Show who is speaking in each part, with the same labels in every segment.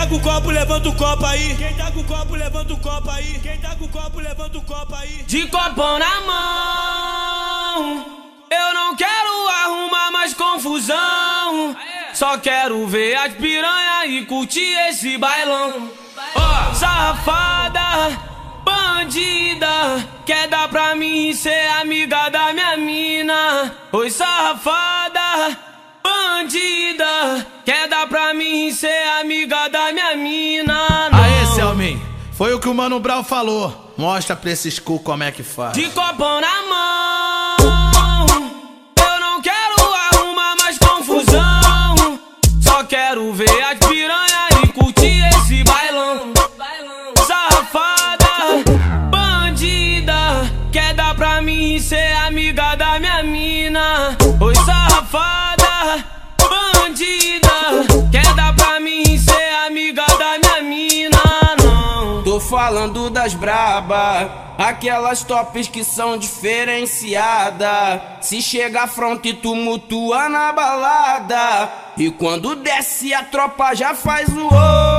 Speaker 1: com o copo, levanta o copo aí. Quem tá com o copo, levanta o copo aí. Quem tá com o copo, levanta o copo aí.
Speaker 2: De copão na mão, eu não quero arrumar mais confusão. Só quero ver as piranha e curtir esse bailão. Ó, safada, bandida, quer dar pra mim ser amiga da minha mina. Oi, safada, bandida, quer dar pra mim ser amiga da minha mina. Não.
Speaker 3: Aê, Selmin, foi o que o Mano Brown falou. Mostra pra esses cu como é que faz.
Speaker 2: De copão na mão, eu não quero arrumar mais confusão. Só quero ver as piranha e curtir esse bailão. Safada, bandida, quer dar pra mim ser amiga da minha mina. Oi, safada, bandida, quer dar pra mim ser amiga da minha mina. Não.
Speaker 4: Tô falando das braba, aquelas tops que são diferenciadas. Se chega front e tumultua na balada, e quando desce a tropa já faz o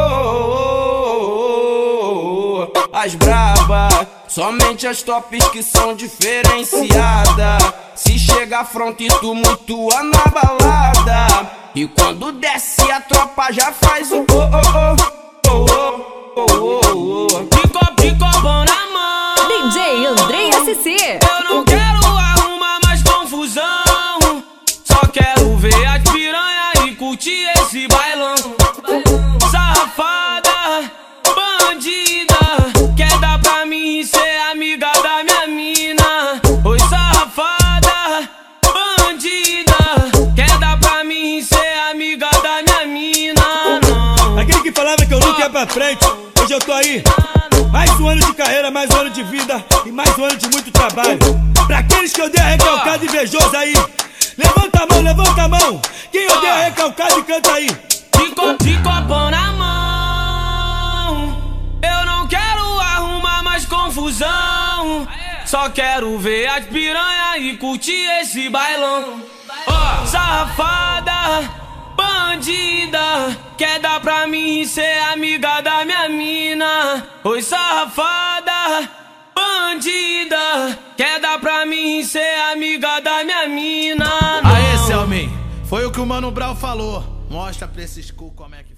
Speaker 4: As braba, somente as tops que são diferenciadas. Se chega front e tumultua na balada, e quando desce a tropa já faz o
Speaker 2: De copão na mão,
Speaker 5: DJ Andrei SC.
Speaker 2: eu não quero arrumar mais confusão. Só quero ver as piranha e curtir esse bailão. Safada, bandida, quer dar pra mim ser amiga da minha mina. Oi, safada, bandida, quer dar pra mim ser amiga da minha mina. Não.
Speaker 1: Aquele que falava que eu nunca ia pra frente, hoje eu tô aí. Mais um ano de carreira, mais um ano de vida e mais um ano de muito trabalho. Pra aqueles que odeiam recalcado e invejoso aí, levanta a mão, levanta a mão. Quem odeia recalcado e canta aí.
Speaker 2: De copão na mão, eu não quero arrumar mais confusão. Só quero ver as piranha e curtir esse bailão. Ó, safada, bandida, quer dar pra mim ser amiga da minha mina. Oi, safada, bandida, quer dar pra mim ser amiga da minha mina. Não.
Speaker 3: Aê, Selmin, foi o que o Mano Brown falou. Mostra pra esses cu como é que